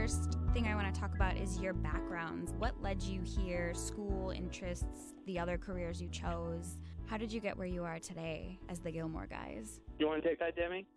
first thing I want to talk about is your backgrounds. What led you here, school, interests, the other careers you chose? How did you get where you are today as the Gilmore Guys? You want to take that, Demi?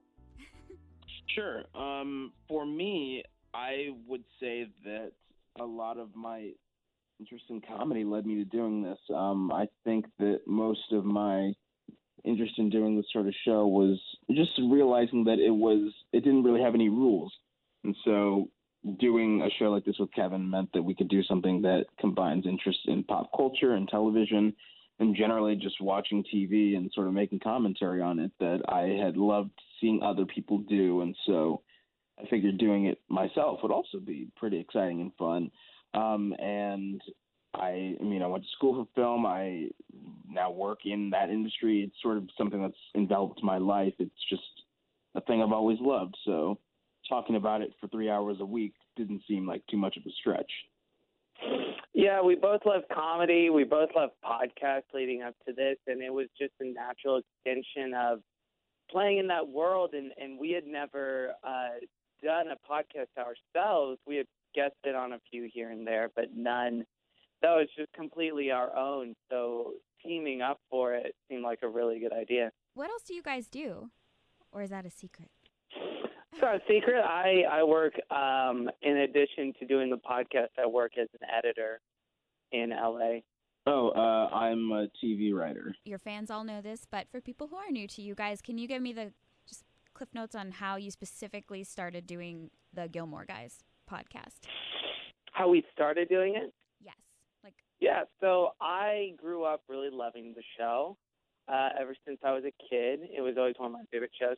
Sure. For me, I would say that a lot of my interest in comedy led me to doing this. I think that most of my interest in doing this sort of show was just realizing that it didn't really have any rules. And so doing a show like this with Kevin meant that we could do something that combines interest in pop culture and television and generally just watching TV and sort of making commentary on it that I had loved seeing other people do. And so I figured doing it myself would also be pretty exciting and fun. And I went to school for film. I now work in that industry. It's sort of something that's enveloped my life. It's just a thing I've always loved. So talking about it for 3 hours a week didn't seem like too much of a stretch. Yeah, we both love comedy. We both love podcasts leading up to this, and it was just a natural extension of playing in that world. And we had never done a podcast ourselves. We had guested on a few here and there, but none that was just completely our own. So teaming up for it seemed like a really good idea. What else do you guys do? Or is that a secret? It's not a secret. I work, in addition to doing the podcast, I work as an editor in LA. I'm a TV writer. Your fans all know this, but for people who are new to you guys, can you give me the just cliff notes on how you specifically started doing the Gilmore Guys podcast? How we started doing it? Yes. Yeah, so I grew up really loving the show ever since I was a kid. It was always one of my favorite shows.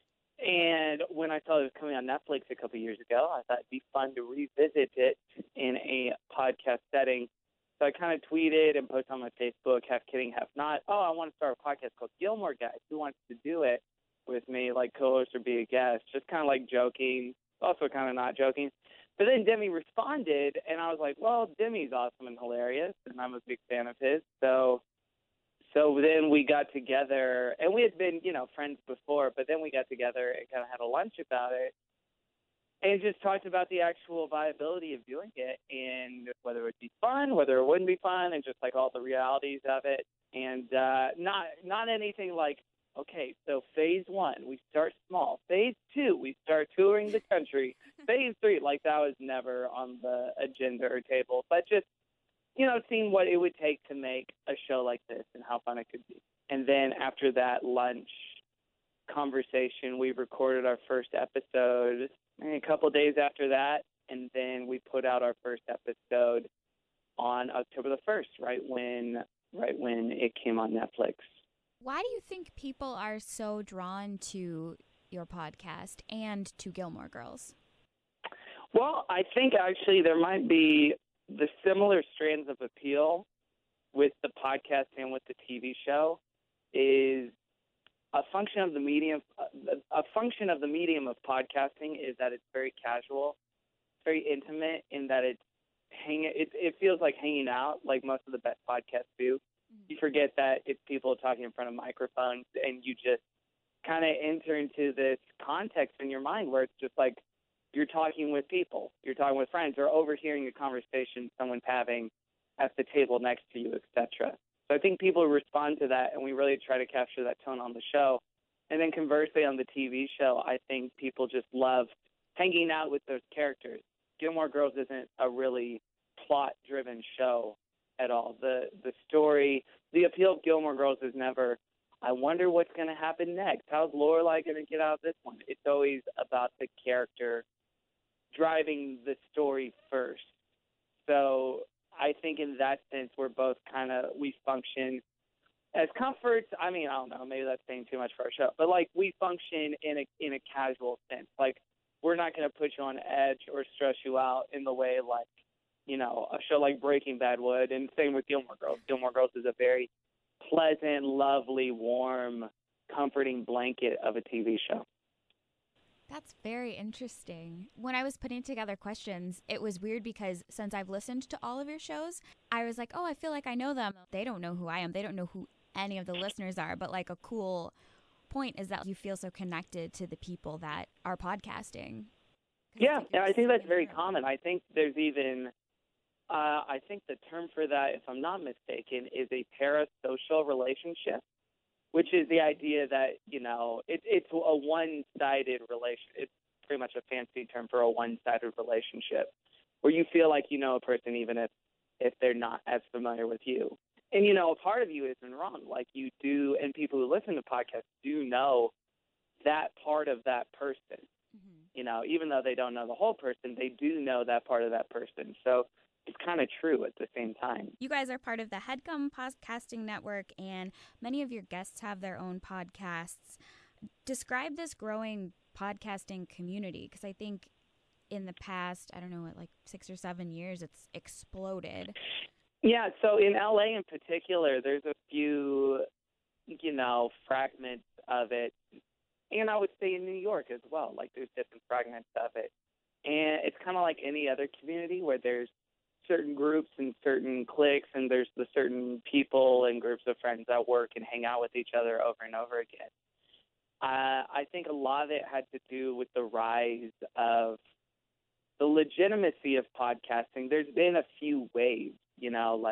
And when I saw it was coming on Netflix a couple years ago, I thought it'd be fun to revisit it in a podcast setting. So I kind of tweeted and posted on my Facebook, half kidding, half not, I want to start a podcast called Gilmore Guys. Who wants to do it with me, like co-host or be a guest? Just kind of like joking, also kind of not joking. But then Demi responded, and I was like, well, Demi's awesome and hilarious, and I'm a big fan of his. So then we got together, and we had been, friends before, but then we got together and kind of had a lunch about it and just talked about the actual viability of doing it and whether it would be fun, whether it wouldn't be fun, and just like all the realities of it. And not anything like, okay, so phase 1, we start small. Phase 2, we start touring the country. Phase 3, like that was never on the agenda or table, but just, seeing what it would take to make a show like this and how fun it could be. And then after that lunch conversation, we recorded our first episode a couple days after that, and then we put out our first episode on October the 1st, right when it came on Netflix. Why do you think people are so drawn to your podcast and to Gilmore Girls? Well, I think actually there might be the similar strands of appeal with the podcast and with the TV show is a function of the medium. A function of the medium of podcasting is that it's very casual, very intimate, in that it feels like hanging out, like most of the best podcasts do. You forget that it's people talking in front of microphones, and you just kind of enter into this context in your mind where it's just like you're talking with people, you're talking with friends, or overhearing a conversation someone's having at the table next to you, etc. So I think people respond to that, and we really try to capture that tone on the show. And then conversely, on the TV show, I think people just love hanging out with those characters. Gilmore Girls isn't a really plot-driven show at all. The story, the appeal of Gilmore Girls is never, I wonder what's going to happen next. How's Lorelai going to get out of this one? It's always about the character driving the story first. So I think in that sense, we're both we function as comforts. I mean, I don't know, maybe that's saying too much for our show, but like we function in a casual sense. Like we're not going to put you on edge or stress you out in the way like, a show like Breaking Bad would, and same with Gilmore Girls. Gilmore Girls is a very pleasant, lovely, warm, comforting blanket of a TV show. That's very interesting. When I was putting together questions, it was weird because since I've listened to all of your shows, I was like, I feel like I know them. They don't know who I am. They don't know who any of the listeners are. But like a cool point is that you feel so connected to the people that are podcasting. Yeah, and I think that's very common. I think there's even, I think the term for that, if I'm not mistaken, is a parasocial relationship, which is the idea that, it's a one-sided relation. It's pretty much a fancy term for a one-sided relationship where you feel like you know a person even if they're not as familiar with you. And, a part of you isn't wrong. Like you do, and people who listen to podcasts do know that part of that person. Even though they don't know the whole person, they do know that part of that person. So it's kind of true at the same time. You guys are part of the Headgum Podcasting Network, and many of your guests have their own podcasts. Describe this growing podcasting community, because I think in the past, I don't know, like 6 or 7 years, it's exploded. Yeah, so in LA in particular, there's a few, fragments of it. And I would say in New York as well, like there's different fragments of it. And it's kind of like any other community where there's certain groups and certain cliques, and there's the certain people and groups of friends that work and hang out with each other over and over again. I think a lot of it had to do with the rise of the legitimacy of podcasting. There's been a few waves, in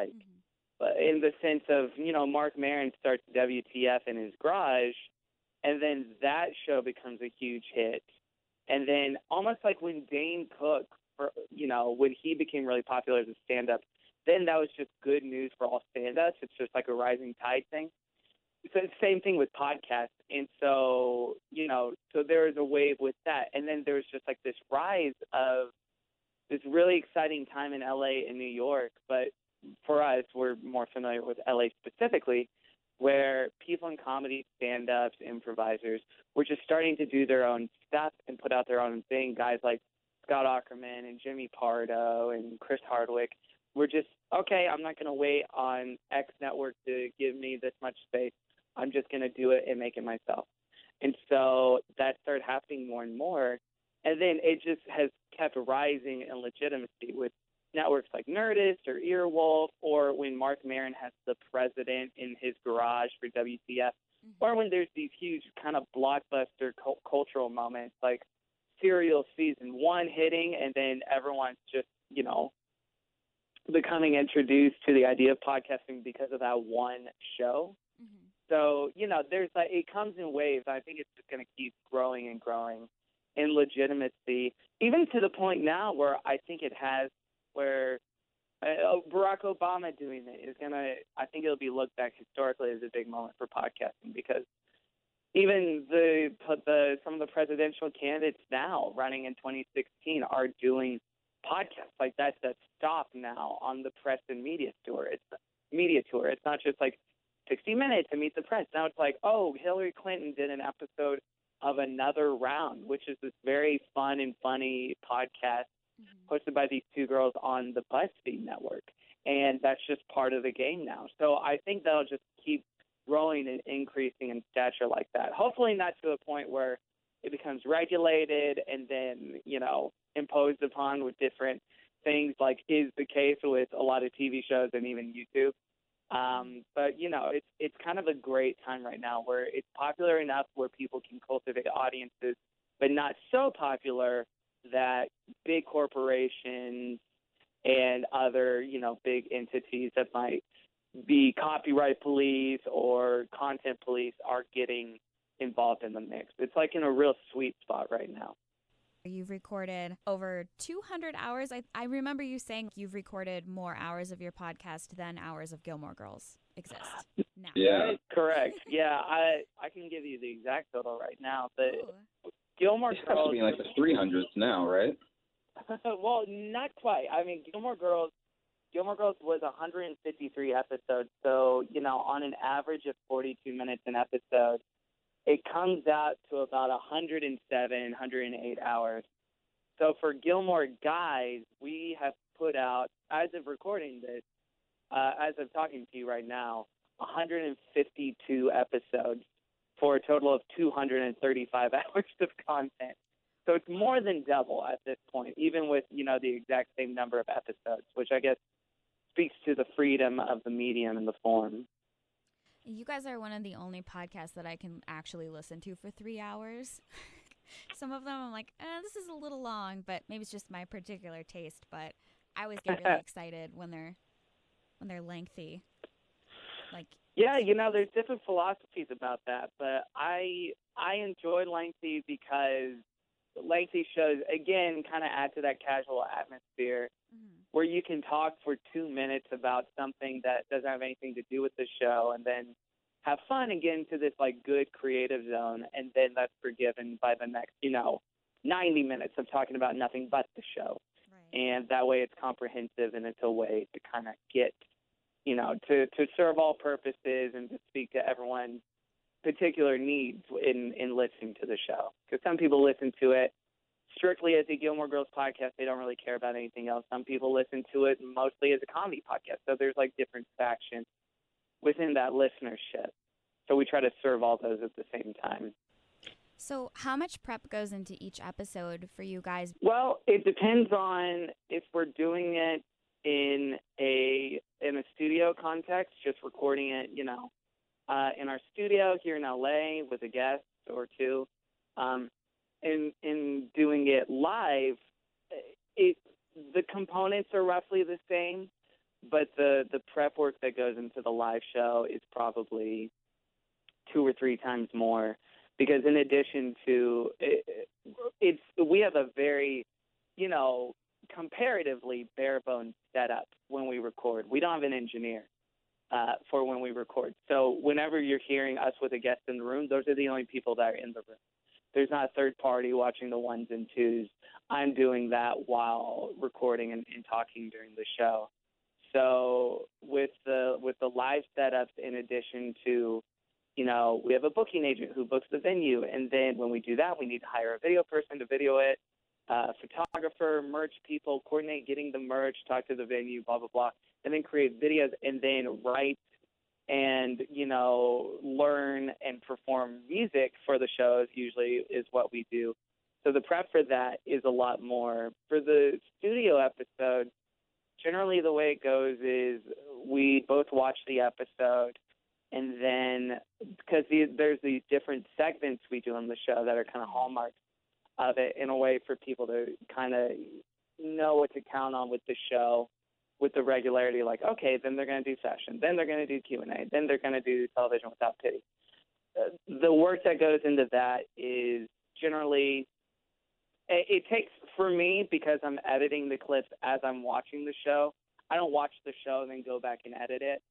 the sense of, Marc Maron starts WTF in his garage, and then that show becomes a huge hit. And then almost like when Dane Cook, when he became really popular as a stand-up, then that was just good news for all stand-ups. It's just like a rising tide thing. So it's the same thing with podcasts. And so, so there was a wave with that. And then there was just like this rise of this really exciting time in LA and New York. But for us, we're more familiar with LA specifically, where people in comedy, stand-ups, improvisers were just starting to do their own stuff and put out their own thing. Guys like Scott Aukerman and Jimmy Pardo and Chris Hardwick were just, okay, I'm not going to wait on X network to give me this much space. I'm just going to do it and make it myself. And so that started happening more and more. And then it just has kept rising in legitimacy with networks like Nerdist or Earwolf, or when Marc Maron has The President in his garage for WTF, or when there's these huge kind of blockbuster cultural moments like Serial Season 1 hitting, and then everyone's just, becoming introduced to the idea of podcasting because of that one show. So, there's it comes in waves. I think it's just going to keep growing and growing in legitimacy, even to the point now where I think it has, where Barack Obama doing it is I think it'll be looked back historically as a big moment for podcasting, because even some of the presidential candidates now running in 2016 are doing podcasts. Like that's a stop now on the press and media tour. It's not just like 60 Minutes and Meet the Press. Now it's like, oh, Hillary Clinton did an episode of Another Round, which is this very fun and funny podcast hosted by these two girls on the BuzzFeed network. And that's just part of the game now. So I think that'll just keep growing and increasing in stature like that. Hopefully not to a point where it becomes regulated and then, imposed upon with different things, like is the case with a lot of TV shows and even YouTube. But, it's kind of a great time right now where it's popular enough where people can cultivate audiences, but not so popular that big corporations and other, big entities that might be copyright police or content police are getting involved in the mix. It's like in a real sweet spot right now. You've recorded over 200 hours. I remember you saying you've recorded more hours of your podcast than hours of Gilmore Girls exist now. Yeah, correct. Yeah, I can give you the exact total right now, but Gilmore Girls has to be like the 300s now, right? Well, not quite. I mean, Gilmore Girls was 153 episodes, so on an average of 42 minutes an episode, it comes out to about 107, 108 hours. So for Gilmore Guys, we have put out, as of recording this, as of talking to you right now, 152 episodes for a total of 235 hours of content. So it's more than double at this point, even with, the exact same number of episodes, which I guess speaks to the freedom of the medium and the form. You guys are one of the only podcasts that I can actually listen to for 3 hours. Some of them I'm like, this is a little long, but maybe it's just my particular taste. But I always get really excited when they're lengthy. Like, yeah, there's different philosophies about that, but I enjoy lengthy because lengthy shows, again, kind of add to that casual atmosphere where you can talk for 2 minutes about something that doesn't have anything to do with the show and then have fun and get into this, like, good creative zone, and then that's forgiven by the next, 90 minutes of talking about nothing but the show. Right. And that way it's comprehensive, and it's a way to kind of get, to serve all purposes and to speak to everyone's particular needs in listening to the show. Because some people listen to it strictly as a Gilmore Girls podcast. They don't really care about anything else. Some people listen to it mostly as a comedy podcast. So there's, like, different factions within that listenership. So we try to serve all those at the same time. So how much prep goes into each episode for you guys? Well, it depends on if we're doing it in a studio context, just recording it, in our studio here in LA with a guest or two. In doing it live, the components are roughly the same, but the prep work that goes into the live show is probably 2 or 3 times more, because in addition to we have a very, comparatively bare bones setup when we record. We don't have an engineer for when we record. So whenever you're hearing us with a guest in the room, those are the only people that are in the room. There's not a third party watching the ones and twos. I'm doing that while recording and talking during the show. So with the live setups, in addition to, we have a booking agent who books the venue, and then when we do that, we need to hire a video person to video it, photographer, merch people, coordinate getting the merch, talk to the venue, blah, blah, blah, and then create videos, and then write and, learn and perform music for the shows usually is what we do. So the prep for that is a lot more. For the studio episode, generally the way it goes is we both watch the episode, and then because there's these different segments we do on the show that are kind of hallmarks of it, in a way for people to kind of know what to count on with the show, with the regularity, like, okay, then they're going to do session, then they're going to do Q&A, then they're going to do Television Without Pity. The work that goes into that is generally, it takes, for me, because I'm editing the clips as I'm watching the show, I don't watch the show and then go back and edit it.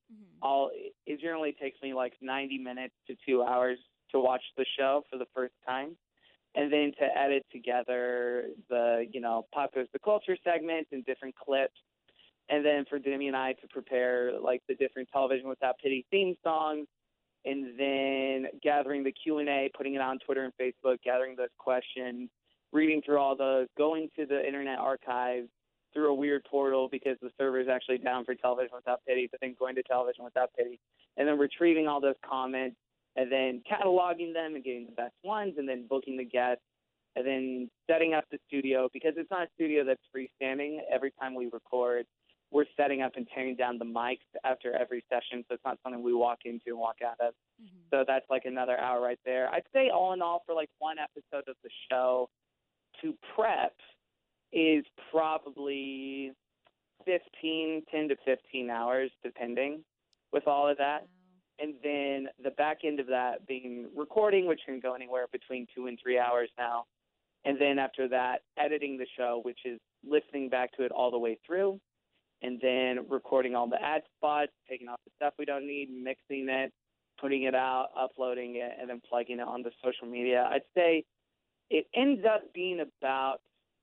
It generally takes me like 90 minutes to 2 hours to watch the show for the first time, and then to edit together the, Pop Goes the Culture segments and different clips, and then for Demi and I to prepare like the different Television Without Pity theme songs, and then gathering the Q&A, putting it on Twitter and Facebook, gathering those questions, reading through all those, going to the Internet Archive through a weird portal because the server is actually down for Television Without Pity, but then going to Television Without Pity, and then retrieving all those comments, and then cataloging them and getting the best ones, and then booking the guests, and then setting up the studio, because it's not a studio that's freestanding. Every time we record, we're setting up and tearing down the mics after every session, so it's not something we walk into and walk out of. So that's like another hour right there. I'd say all in all, for like one episode of the show to prep is probably 10 to 15 hours, depending, with all of that. And then the back end of that being recording, which can go anywhere between 2 and 3 hours now. And then after that, editing the show, which is listening back to it all the way through, and then recording all the ad spots, taking off the stuff we don't need, mixing it, putting it out, uploading it, and then plugging it onto social media. I'd say it ends up being about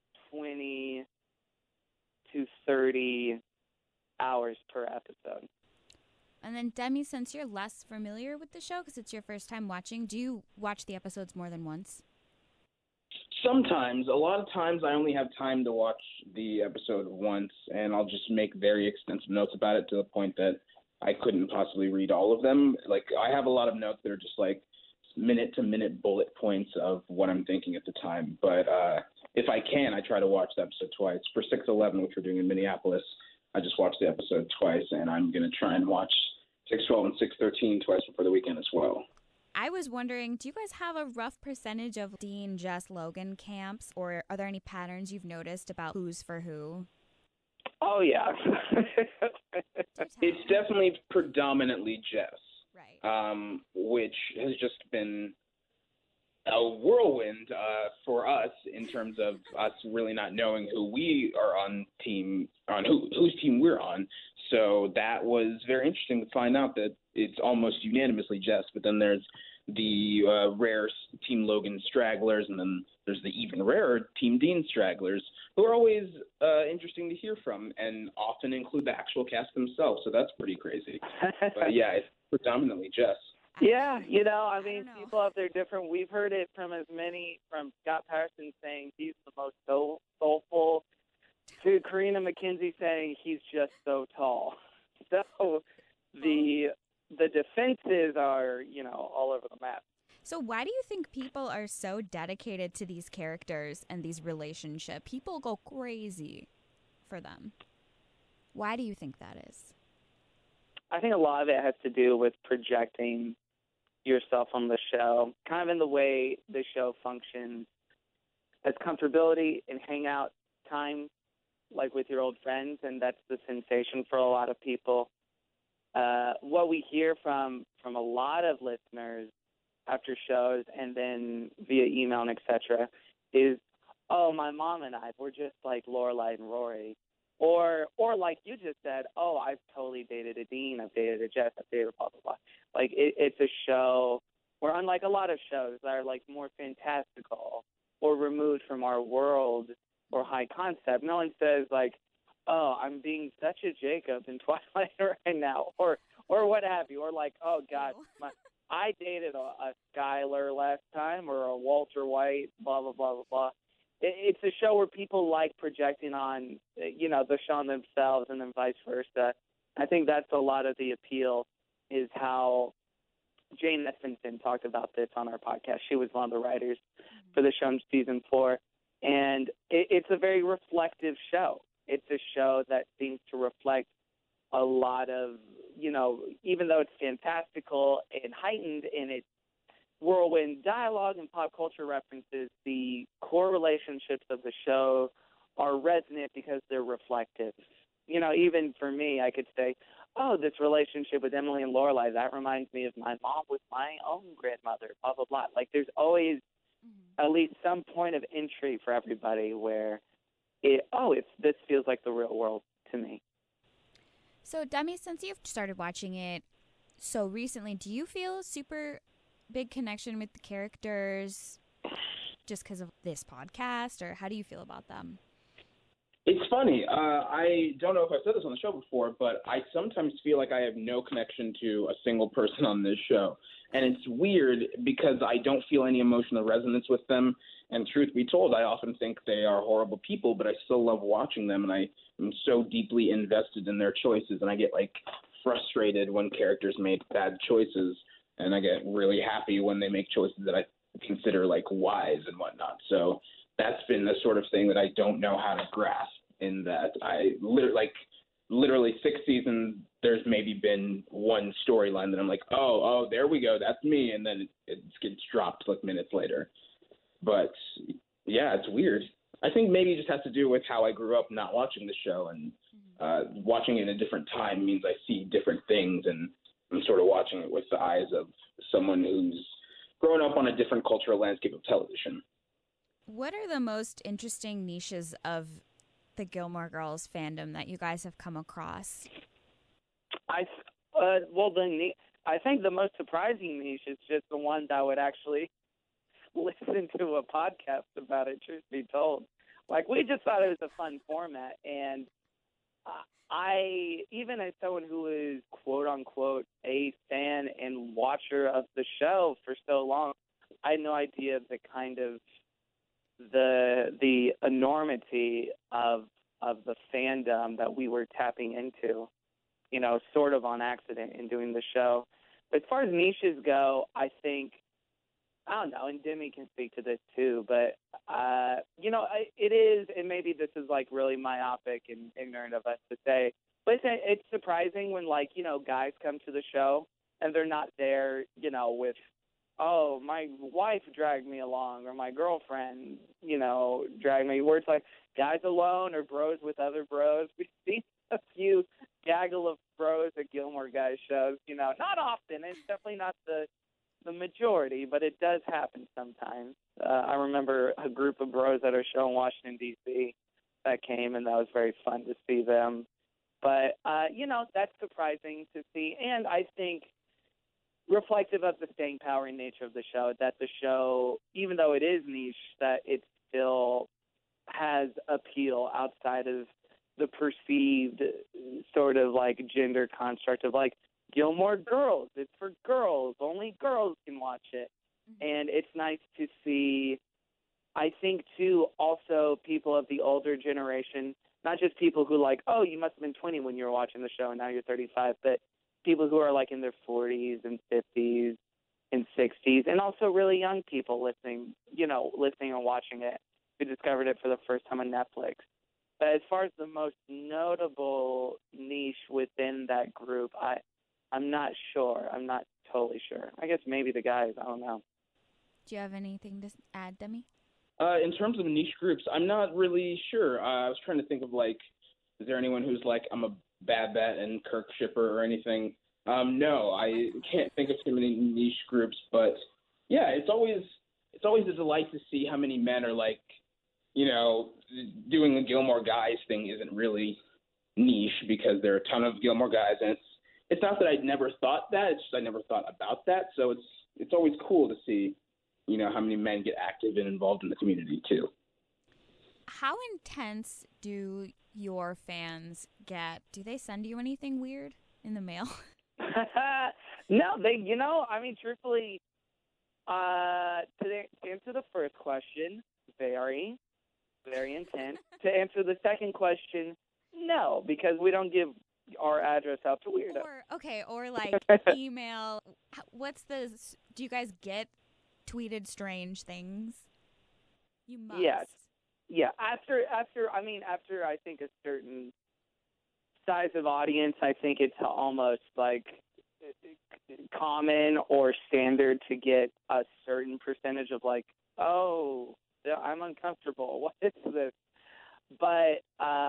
20 to 30 hours per episode. And then, Demi, since you're less familiar with the show because it's your first time watching, do you watch the episodes more than once? Sometimes. A lot of times I only have time to watch the episode once, and I'll just make very extensive notes about it to the point that I couldn't possibly read all of them. Like, I have a lot of notes that are just like minute-to-minute bullet points of what I'm thinking at the time. But if I can, I try to watch the episode twice. For 6/11, which we're doing in Minneapolis, I just watched the episode twice, and I'm going to try and watch 6/12 and 6/13 twice before the weekend as well. I I was wondering, do you guys have a rough percentage of Dean, Jess, Logan camps, or are there any patterns you've noticed about who's for who? Oh, yeah. It's definitely predominantly Jess, Right. which has just been a whirlwind for us in terms of us really not knowing who we are whose team we're on. So that was very interesting to find out that it's almost unanimously Jess, but then there's the rare Team Logan stragglers, and then there's the even rarer Team Dean stragglers, who are always interesting to hear from and often include the actual cast themselves. So that's pretty crazy. But yeah, it's predominantly Jess. Yeah, I mean, don't know. people out there different. We've heard it from from Scott Patterson saying he's the most soulful, to Karina McKenzie saying he's just so tall. So the defenses are, all over the map. So why do you think people are so dedicated to these characters and these relationships? People go crazy for them. Why do you think that is? I think a lot of it has to do with projecting yourself on the show, kind of in the way the show functions as comfortability and hangout time, like with your old friends, and that's the sensation for a lot of people. What we hear from a lot of listeners after shows and then via email and etc. is, oh, my mom and I, we're just like Lorelai and Rory. Or like you just said, oh, I've totally dated a Dean, I've dated a Jess, I've dated a blah, blah, blah. Like, it's a show where, unlike a lot of shows that are, like, more fantastical or removed from our world or high concept, no one says, like, oh, I'm being such a Jacob in Twilight right now, or what have you, or like, oh, God, I dated a Skylar last time, or a Walter White, blah, blah, blah, blah, blah. It's a show where people like projecting on, the show on themselves and then vice versa. I think that's a lot of the appeal, is how Jane Espenson talked about this on our podcast. She was one of the writers for the show in season 4. And it's a very reflective show. It's a show that seems to reflect a lot of, even though it's fantastical and heightened in its whirlwind dialogue and pop culture references, the core relationships of the show are resonant because they're reflective. Even for me, I could say, oh, this relationship with Emily and Lorelai, that reminds me of my mom with my own grandmother, blah, blah, blah. Like, there's always at least some point of entry for everybody where this feels like the real world to me. So, Demi, since you've started watching it so recently, do you feel super big connection with the characters just because of this podcast, or how do you feel about them? It's funny. I don't know if I've said this on the show before, but I sometimes feel like I have no connection to a single person on this show. And it's weird because I don't feel any emotional resonance with them. And truth be told, I often think they are horrible people, but I still love watching them. And I am so deeply invested in their choices. And I get frustrated when characters make bad choices. And I get really happy when they make choices that I consider wise and whatnot. So that's been the sort of thing that I don't know how to grasp, in that I literally 6 seasons, there's maybe been one storyline that I'm like, oh, there we go, that's me. And then it gets dropped minutes later. But yeah, it's weird. I think maybe it just has to do with how I grew up not watching the show, and watching it in a different time means I see different things, and I'm sort of watching it with the eyes of someone who's grown up on a different cultural landscape of television. What are the most interesting niches of the Gilmore Girls fandom that you guys have come across? I think the most surprising niche is just the one that would actually listen to a podcast about it, truth be told. We just thought it was a fun format, and I, even as someone who is quote-unquote a fan and watcher of the show for so long, I had no idea the kind of the enormity of the fandom that we were tapping into, sort of on accident in doing the show. But as far as niches go, I think, I don't know, and Demi can speak to this too, but, it is, and maybe this is really myopic and ignorant of us to say, but it's surprising when guys come to the show and they're not there, with oh, my wife dragged me along, or my girlfriend, dragged me, where it's like guys alone or bros with other bros. We've seen a few gaggle of bros at Gilmore Guys shows, not often. It's definitely not the majority, but it does happen sometimes. I remember a group of bros at our show in Washington, D.C. that came, and that was very fun to see them. But, that's surprising to see. And I think reflective of the staying power and nature of the show, that the show, even though it is niche, that it still has appeal outside of the perceived sort of like gender construct of like Gilmore Girls. It's for girls. Only girls can watch it. And it's nice to see, I think, too, also people of the older generation, not just people who like, oh, you must have been 20 when you were watching the show and now you're 35, but people who are like in their 40s and 50s and 60s, and also really young people listening and watching it, who discovered it for the first time on Netflix. But as far as the most notable niche within that group, I'm not sure. I'm not totally sure. I guess maybe the guys. I don't know. Do you have anything to add, Demi? In terms of niche groups, I'm not really sure. I was trying to think of like, is there anyone who's like, I'm a Bad Bat and Kirk shipper or anything? No, I can't think of too many niche groups, but yeah, it's always a delight to see how many men are like, doing the Gilmore Guys thing isn't really niche because there are a ton of Gilmore Guys, and it's not that I'd never thought that, it's just I never thought about that. So it's always cool to see, how many men get active and involved in the community too. How intense do your fans get? Do they send you anything weird in the mail? No, truthfully, to answer the first question, very, very intense. To answer the second question, no, because we don't give our address out to weirdos. Or like email. Do you guys get tweeted strange things? You must. Yes. Yeah. After I think a certain size of audience, I think it's almost like common or standard to get a certain percentage of like, oh, I'm uncomfortable. What is this? But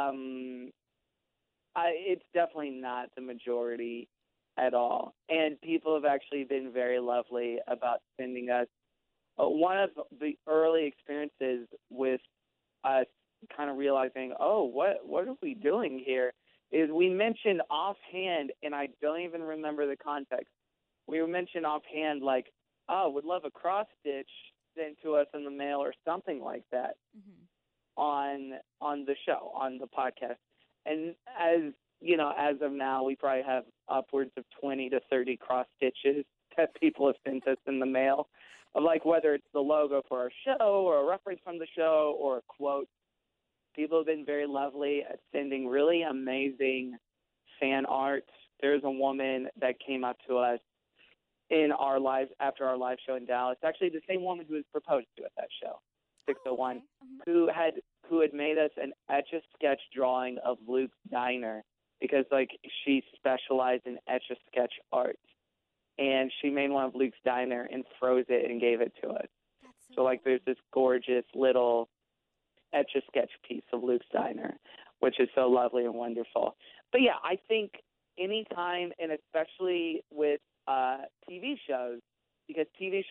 it's definitely not the majority at all. And people have actually been very lovely about sending us. One of the early experiences with us kind of realizing, oh, what are we doing here, is we mentioned offhand, and I don't even remember the context. We mentioned offhand like, oh, would love a cross stitch sent to us in the mail or something like that on the show, on the podcast. And as of now, we probably have upwards of 20 to 30 cross stitches that people have sent us in the mail, of like whether it's the logo for our show or a reference from the show or a quote. People have been very lovely at sending really amazing fan art. There's a woman that came up to us after our live show in Dallas, actually the same woman who was proposed to at that show, 601, who had made us an Etch-a-Sketch drawing of Luke's Diner, because like she specialized in Etch-a-Sketch art. And she made one of Luke's Diner and froze it and gave it to us. So like there's this gorgeous little Etch-a-Sketch piece of Luke's Diner, which is so lovely and wonderful. But yeah, I think anytime, and especially with TV shows, because TV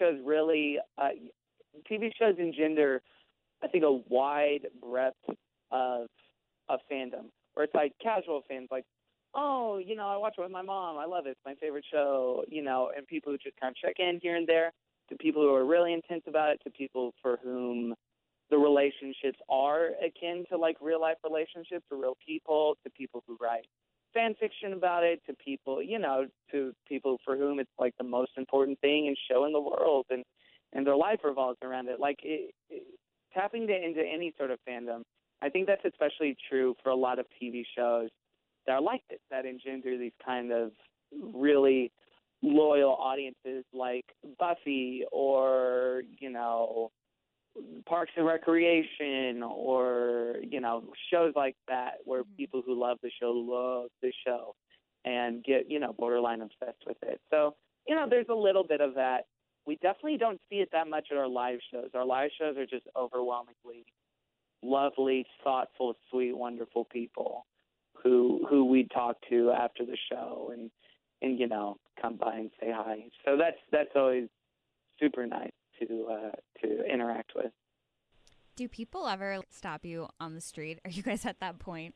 shows engender, I think, a wide breadth of fandom, where it's like casual fans, like, oh, I watch it with my mom. I love it. It's my favorite show, and people who just kind of check in here and there, to people who are really intense about it, to people for whom the relationships are akin to like real life relationships or real people, to people who write fan fiction about it, to people, to people for whom it's like the most important thing and show in the world, and their life revolves around it. Like tapping into any sort of fandom. I think that's especially true for a lot of TV shows that are like this, that engender these kind of really loyal audiences, like Buffy or, Parks and Recreation, or, shows like that, where people who love the show and get, borderline obsessed with it. So, there's a little bit of that we definitely don't see it that much at our live shows. Our live shows are just overwhelmingly lovely, thoughtful, sweet, wonderful people who we talk to after the show and come by and say hi. So that's always super nice to interact with. Do people ever stop you on the street? Are you guys at that point?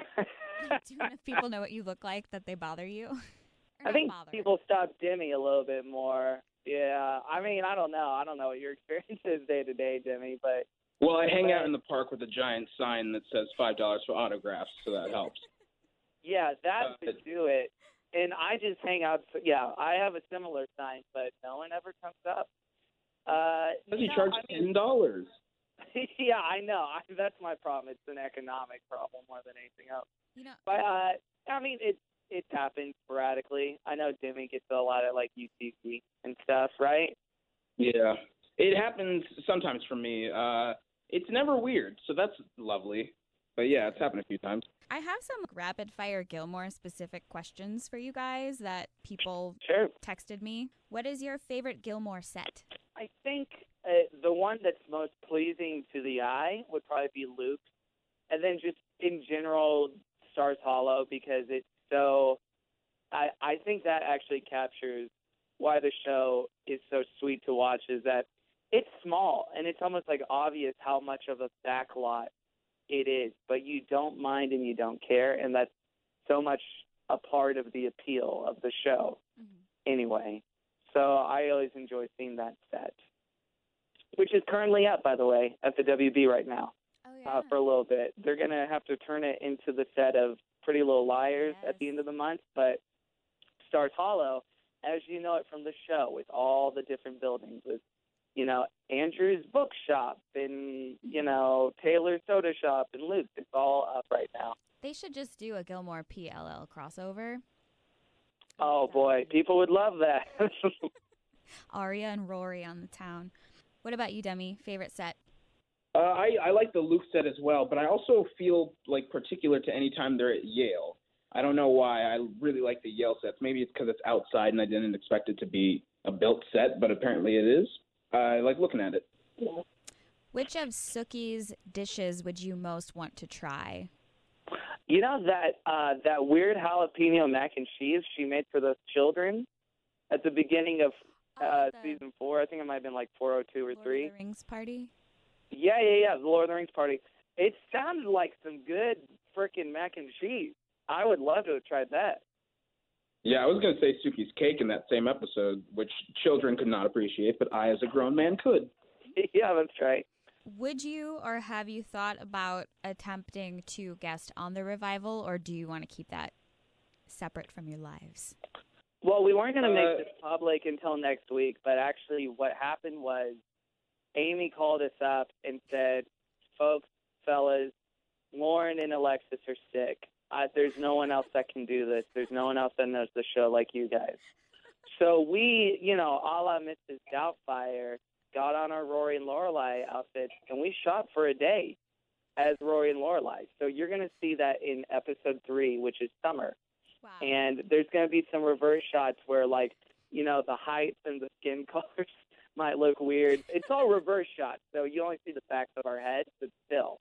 Do enough people know what you look like that they bother you? I think people stop Demi a little bit more. Yeah, I mean, I don't know. I don't know what your experience is day to day, Demi, but. Well, I hang out in the park with a giant sign that says $5 for autographs, so that helps. Yeah, that would do it. And I just hang out. Yeah, I have a similar sign, but no one ever comes up. Does he charge $10? Yeah, I know. That's my problem. It's an economic problem more than anything else. But I mean, it happens sporadically. I know Demi gets a lot of like UCC and stuff, right? Yeah, it happens sometimes for me. It's never weird, so that's lovely. But yeah, it's happened a few times. I have some rapid fire Gilmore specific questions for you guys that people texted me. What is your favorite Gilmore set? I think the one that's most pleasing to the eye would probably be Luke. And then just in general, Stars Hollow, because it's so I think that actually captures why the show is so sweet to watch, is that it's small and it's almost like obvious how much of a backlot it is, but you don't mind and you don't care, and that's so much a part of the appeal of the show anyway. So I always enjoy seeing that set, which is currently up, by the way, at the WB right now. For a little bit. They're going to have to turn it into the set of Pretty Little Liars at the end of the month, but Stars Hollow, as you know it from the show, with all the different buildings, with Andrew's bookshop and, Taylor's soda shop and Luke's. It's all up right now. They should just do a Gilmore PLL crossover. Oh, boy. People would love that. Aria and Rory on the town. What about you, Demi? Favorite set? I like the Luke set as well, but I also feel like particular to any time they're at Yale. I don't know why. I really like the Yale sets. Maybe it's because it's outside and I didn't expect it to be a built set, but apparently it is. I like looking at it. Which of Sookie's dishes would you most want to try? That weird jalapeno mac and cheese she made for those children at the beginning of season 4. I think it might have been like 402 or 3. Lord of the Rings party? Yeah, the Lord of the Rings party. It sounded like some good frickin' mac and cheese. I would love to have tried that. Yeah, I was going to say Sookie's cake in that same episode, which children could not appreciate, but I, as a grown man, could. Yeah, that's right. Would you or have you thought about attempting to guest on the revival, or do you want to keep that separate from your lives? Well, we weren't going to make this public until next week, but actually what happened was Amy called us up and said, fellas, Lauren and Alexis are sick. There's no one else that can do this. There's no one else that knows the show like you guys. So we, a la Mrs. Doubtfire, got on our Rory and Lorelai outfits, and we shot for a day as Rory and Lorelai. So you're going to see that in episode 3, which is summer. Wow. And there's going to be some reverse shots where, the heights and the skin colors might look weird. It's all reverse shots, so you only see the backs of our heads, but still.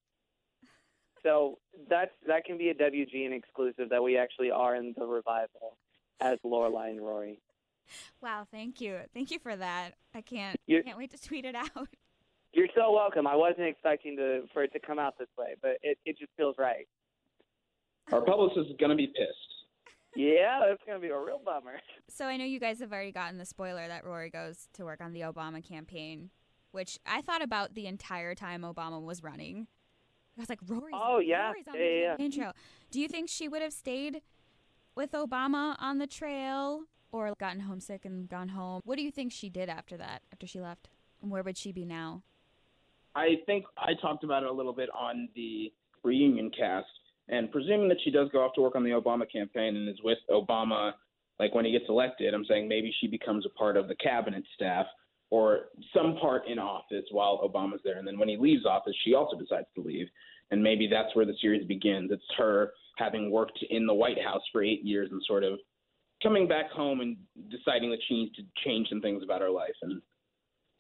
So that can be a WGN exclusive, that we actually are in the revival as Lorelai and Rory. Wow, thank you. Thank you for that. I can't wait to tweet it out. You're so welcome. I wasn't expecting for it to come out this way, but it just feels right. Our publicist is going to be pissed. Yeah, that's going to be a real bummer. So I know you guys have already gotten the spoiler that Rory goes to work on the Obama campaign, which I thought about the entire time Obama was running. I was like, Rory's on the campaign trail. Do you think she would have stayed with Obama on the trail or gotten homesick and gone home? What do you think she did after that, after she left? And where would she be now? I think I talked about it a little bit on the reunion cast, and presuming that she does go off to work on the Obama campaign and is with Obama, like when he gets elected, I'm saying maybe she becomes a part of the cabinet staff or some part in office while Obama's there. And then when he leaves office, she also decides to leave. And maybe that's where the series begins. It's her having worked in the White House for 8 years and sort of coming back home and deciding that she needs to change some things about her life. And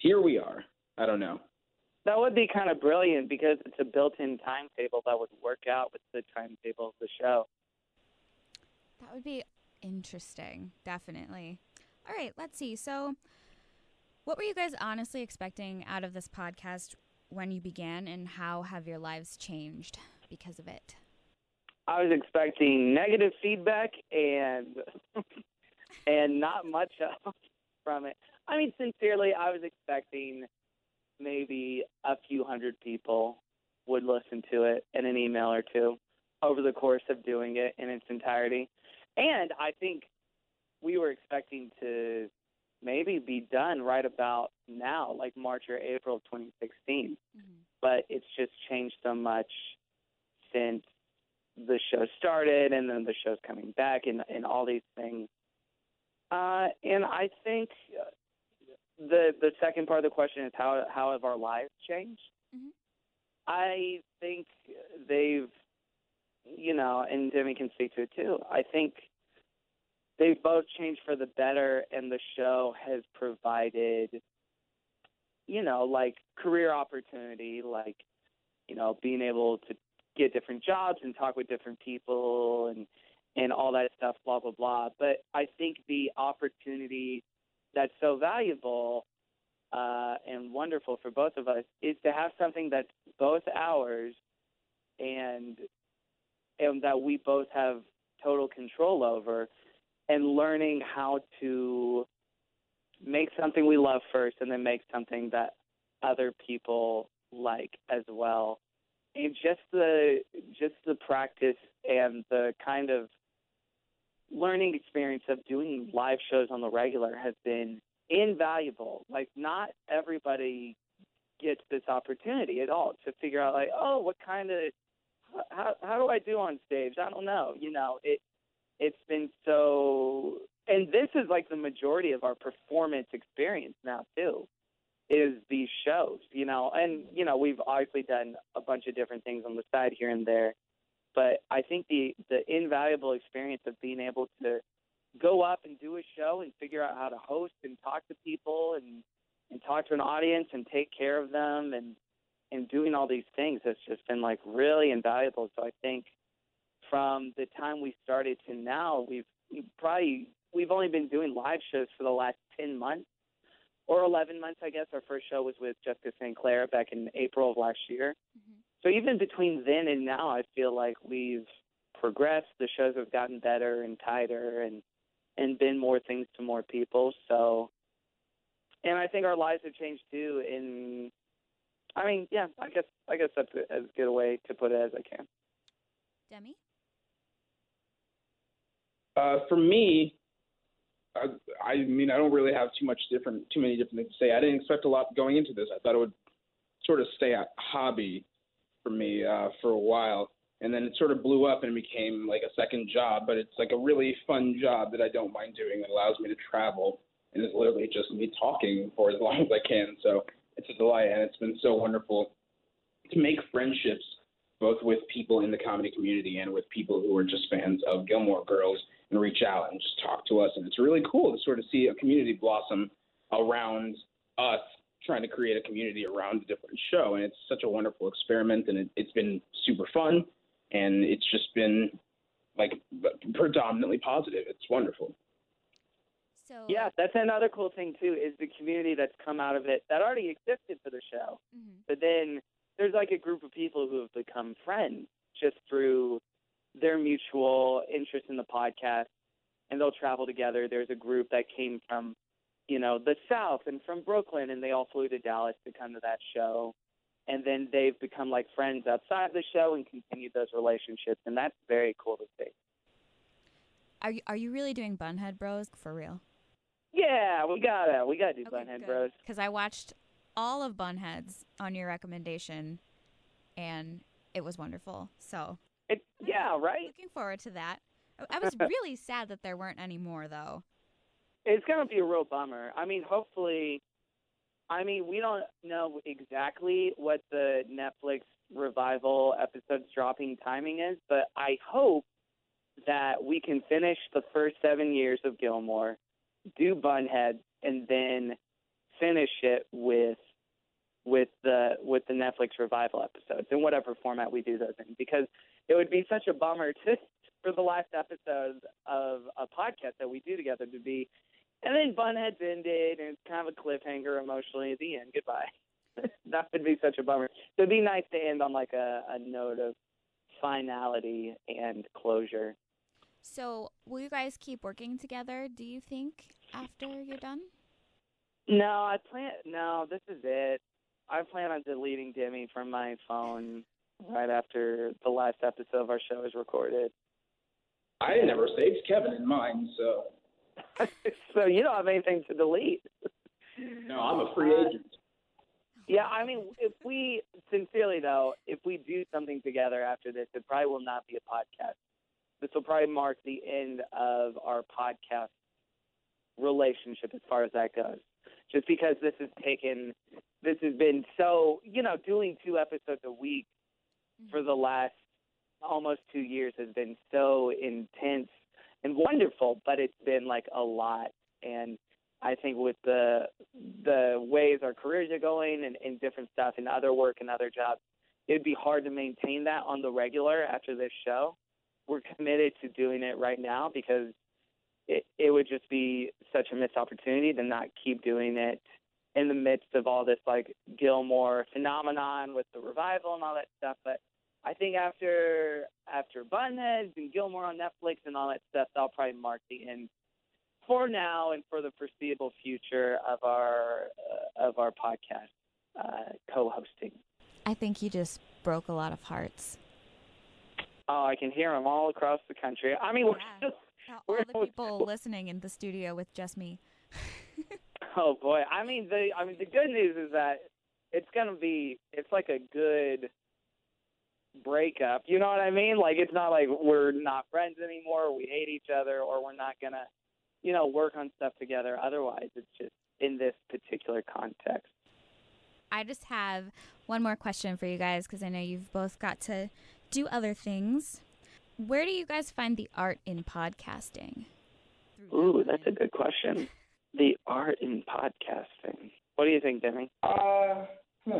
here we are. I don't know. That would be kind of brilliant because it's a built-in timetable that would work out with the timetable of the show. That would be interesting, definitely. All right, let's see. So what were you guys honestly expecting out of this podcast when you began, and how have your lives changed because of it? I was expecting negative feedback and and not much else from it. I mean, sincerely, I was expecting maybe a few hundred people would listen to it in an email or two over the course of doing it in its entirety. And I think we were expecting to maybe be done right about now, like March or April of 2016. Mm-hmm. But it's just changed so much since the show started, and then the show's coming back, and all these things. And I think the second part of the question is how have our lives changed? Mm-hmm. I think they've, and Demi can speak to it too, I think they've both changed for the better, and the show has provided, like career opportunity, like, being able to get different jobs and talk with different people and all that stuff, blah, blah, blah. But I think the opportunity that's so valuable and wonderful for both of us is to have something that's both ours and that we both have total control over, and learning how to make something we love first and then make something that other people like as well. And just the practice and the kind of learning experience of doing live shows on the regular has been invaluable. Like, not everybody gets this opportunity at all to figure out, like, oh, what kind of how do I do on stage? I don't know. It's been so, and this is like the majority of our performance experience now too, is these shows, and, we've obviously done a bunch of different things on the side here and there, but I think the invaluable experience of being able to go up and do a show and figure out how to host and talk to people and talk to an audience and take care of them and doing all these things has just been like really invaluable. So I think from the time we started to now, we've only been doing live shows for the last 10 months or 11 months, I guess. Our first show was with Jessica St. Clair back in April of last year. Mm-hmm. So even between then and now, I feel like we've progressed. The shows have gotten better and tighter and been more things to more people. So, and I think our lives have changed too. I guess that's as good a way to put it as I can. Demi? For me, I mean, I don't really have too many different things to say. I didn't expect a lot going into this. I thought it would sort of stay a hobby for me for a while, and then it sort of blew up and became like a second job. But it's like a really fun job that I don't mind doing. It allows me to travel, and it's literally just me talking for as long as I can. So it's a delight, and it's been so wonderful to make friendships both with people in the comedy community and with people who are just fans of Gilmore Girls and reach out and just talk to us. And it's really cool to sort of see a community blossom around us trying to create a community around a different show. And it's such a wonderful experiment, and it's been super fun, and it's just been like predominantly positive. It's wonderful. So yeah, that's another cool thing too, is the community that's come out of it that already existed for the show. Mm-hmm. But then there's like a group of people who have become friends just through their mutual interest in the podcast, and they'll travel together. There's a group that came from, the South and from Brooklyn, and they all flew to Dallas to come to that show. And then they've become like friends outside the show and continued those relationships, and that's very cool to see. Are you really doing Bunhead Bros for real? Yeah, we gotta do Bunhead Bros. Because I watched all of Bunheads on your recommendation, and it was wonderful. So yeah, right? Looking forward to that. I was really sad that there weren't any more, though. It's going to be a real bummer. I mean, hopefully, we don't know exactly what the Netflix revival episodes dropping timing is, but I hope that we can finish the first 7 years of Gilmore, do Bunhead, and then finish it with the Netflix revival episodes in whatever format we do those in, because it would be such a bummer for the last episode of a podcast that we do together to be, and then Bunheads ended and it's kind of a cliffhanger emotionally at the end. Goodbye. That would be such a bummer. So it'd be nice to end on like a note of finality and closure. So will you guys keep working together, do you think, after you're done? No, this is it. I plan on deleting Demi from my phone right after the last episode of our show is recorded. I never saved Kevin in mine, so. So you don't have anything to delete. No, I'm a free agent. Yeah, I mean, if we do something together after this, it probably will not be a podcast. This will probably mark the end of our podcast relationship as far as that goes. Just because this has been so, doing 2 episodes a week for the last almost 2 years has been so intense and wonderful, but it's been like a lot. And I think with the ways our careers are going and different stuff and other work and other jobs, it'd be hard to maintain that on the regular after this show. We're committed to doing it right now because it would just be such a missed opportunity to not keep doing it in the midst of all this like Gilmore phenomenon with the revival and all that stuff. But I think after Bunheads and Gilmore on Netflix and all that stuff, that'll probably mark the end for now and for the foreseeable future of our podcast co-hosting. I think you just broke a lot of hearts. Oh, I can hear them all across the country. I mean, all the people listening in the studio with just me. Oh boy! I mean, the good news is that it's like a good breakup. You know what I mean? Like, it's not like we're not friends anymore, or we hate each other, or we're not gonna, work on stuff together. Otherwise, it's just in this particular context. I just have one more question for you guys because I know you've both got to do other things. Where do you guys find the art in podcasting? Ooh, that's a good question. The art in podcasting. What do you think, Demi? I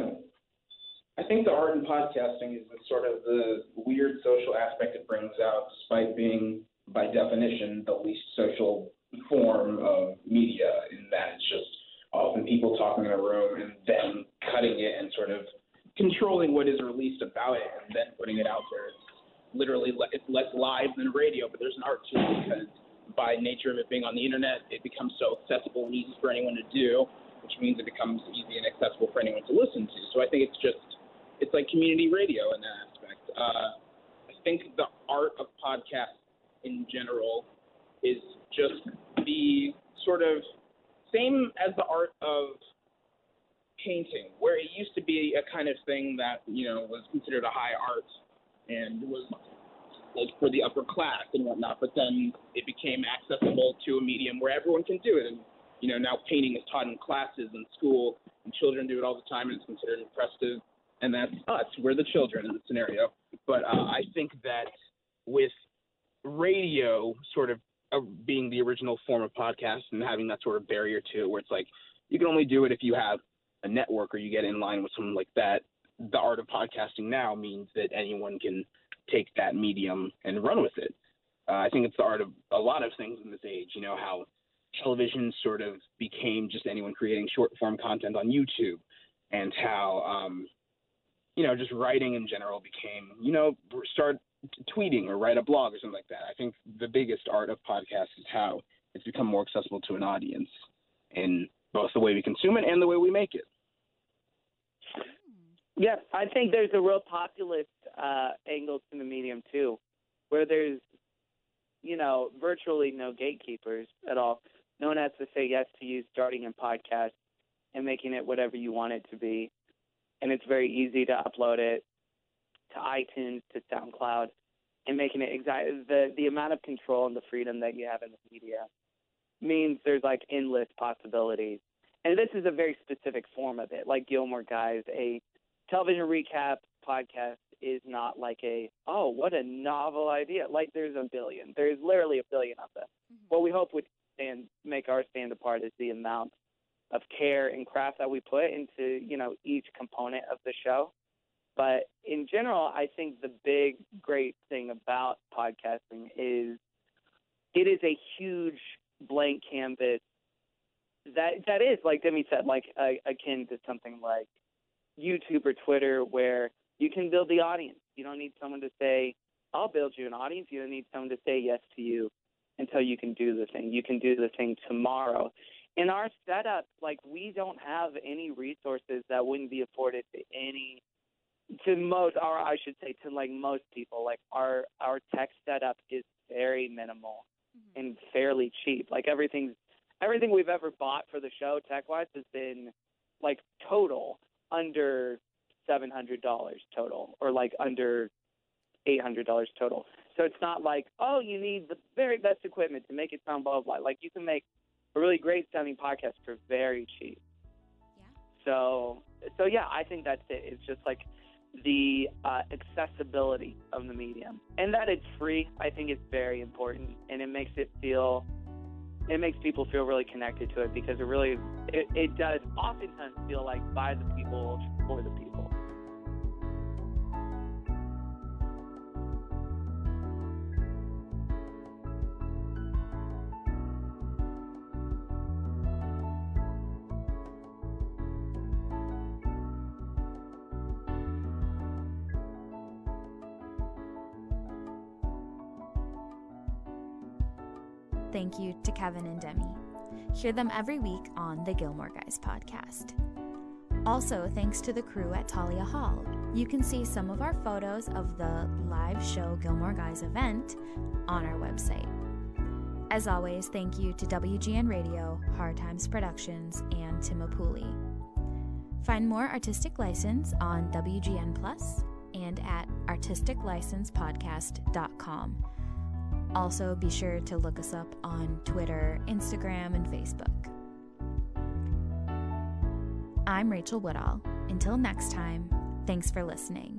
think the art in podcasting is the weird social aspect it brings out, despite being, by definition, the least social form of media, in that it's just often people talking in a room and then cutting it and sort of controlling what is released about it and then putting it out there. It's less live than radio, but there's an art to it because by nature of it being on the internet, it becomes so accessible and easy for anyone to do, which means it becomes easy and accessible for anyone to listen to. So I think it's like community radio in that aspect. I think the art of podcasts in general is just the sort of same as the art of painting, where it used to be a kind of thing that, was considered a high art and was like for the upper class and whatnot, but then it became accessible to a medium where everyone can do it. And, now painting is taught in classes in school and children do it all the time and it's considered impressive. And that's us. We're the children in the scenario. But I think that with radio sort of being the original form of podcast and having that sort of barrier to it where it's like you can only do it if you have a network or you get in line with someone like that, the art of podcasting now means that anyone can take that medium and run with it. I think it's the art of a lot of things in this age, how television sort of became just anyone creating short form content on YouTube and how, just writing in general became, start tweeting or write a blog or something like that. I think the biggest art of podcasts is how it's become more accessible to an audience in both the way we consume it and the way we make it. Yeah, I think there's a real populist angle to the medium too, where there's, virtually no gatekeepers at all. No one has to say yes to you starting a podcast and making it whatever you want it to be. And it's very easy to upload it to iTunes, to SoundCloud, and making it exactly the amount of control and the freedom that you have in the media means there's like endless possibilities. And this is a very specific form of it. Like Gilmore Guys, a television recap podcast is not like what a novel idea. Like there's a billion. There's literally a billion of them. Mm-hmm. What we hope would make our stand apart is the amount of care and craft that we put into, each component of the show. But in general, I think the big, great thing about podcasting is it is a huge blank canvas that is, like Demi said, like akin to something like YouTube or Twitter, where you can build the audience. You don't need someone to say, I'll build you an audience. You don't need someone to say yes to you until you can do the thing. You can do the thing tomorrow. In our setup, like, we don't have any resources that wouldn't be afforded to most people. Like, our tech setup is very minimal and fairly cheap. Like, everything we've ever bought for the show tech-wise has been, like, total under $700 total, or like under $800 total. So it's not like, oh, you need the very best equipment to make it sound blah, blah, blah. Like, you can make a really great sounding podcast for very cheap. Yeah. So yeah, I think that's it. It's just like the accessibility of the medium, and that it's free. I think it's very important, and it makes people feel really connected to it, because it does oftentimes feel like by the people for the people. Thank you to Kevin and Demi. Hear them every week on the Gilmore Guys podcast. Also, thanks to the crew at Talia Hall. You can see some of our photos of the live show Gilmore Guys event on our website. As always, thank you to WGN Radio, Hard Times Productions, and Timopuli. Find more Artistic License on WGN Plus and at artisticlicencepodcast.com. Also, be sure to look us up on Twitter, Instagram, and Facebook. I'm Rachel Woodall. Until next time, thanks for listening.